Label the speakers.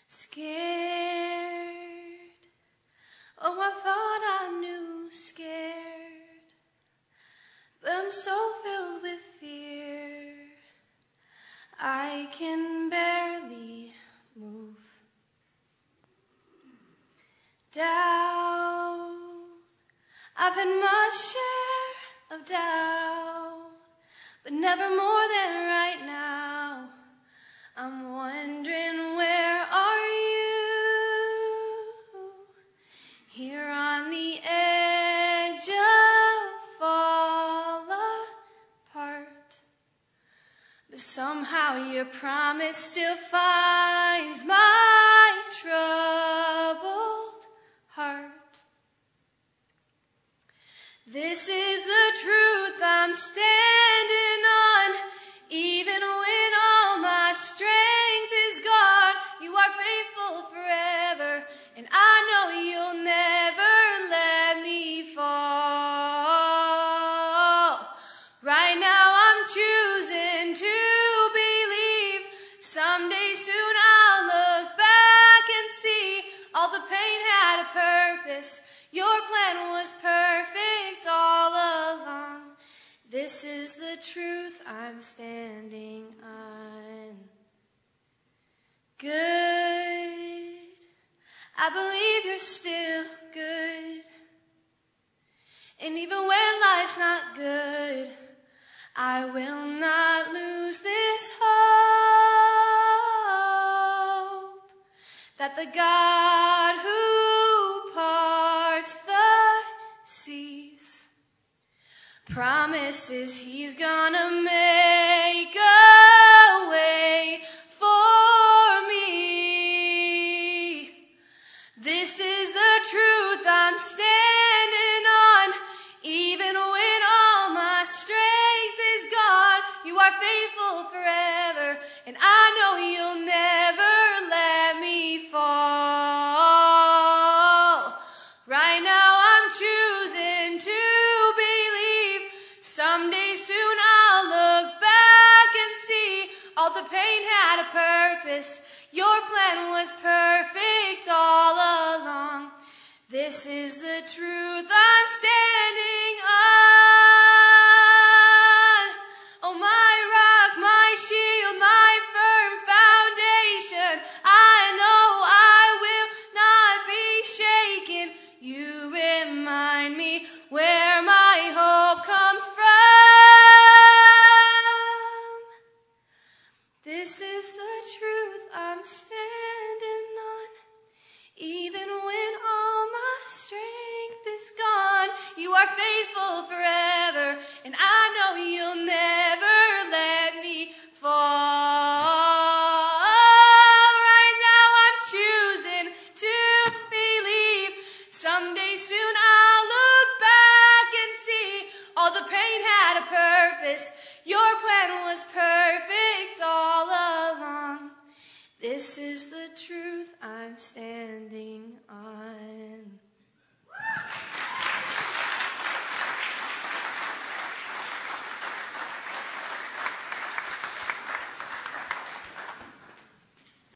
Speaker 1: Scared, oh, I thought I knew scared, but I'm so filled with fear, I can barely move. Doubt, I've had my share of doubt, but never more than right now. I'm wondering, where are you? Here on the edge of fall apart, but somehow your promise still finds my troubled heart. This is the truth I'm standing on, even when all my strength is gone. You are faithful forever, and I know you'll never let me fall. Right now I'm choosing to believe. Someday soon I'll look back and see all the pain had a purpose. Your plan was perfect all along. This is the truth I'm standing on. Good, I believe you're still good. And even when life's not good, I will not lose this hope that the God who parts the seas promises he's gonna make a way for me. This is the truth I'm standing on, even when all my strength is gone. You are faithful forever, and I know you'll never let me fall. Right now I'm choosing to believe. Someday soon I'll look back and see all the pain had a purpose. Your plan was perfect all along. This is the truth I'm standing on. Oh, my rock, my shield, my firm foundation. I know I will not be shaken. You remind me where my hope comes from. This is the truth I'm standing on, even when all my strength is gone. You are faithful forever, and I know you'll never let me fall. Right now I'm choosing to believe. Someday soon I'll look back and see all the pain had a purpose. Your plan was perfect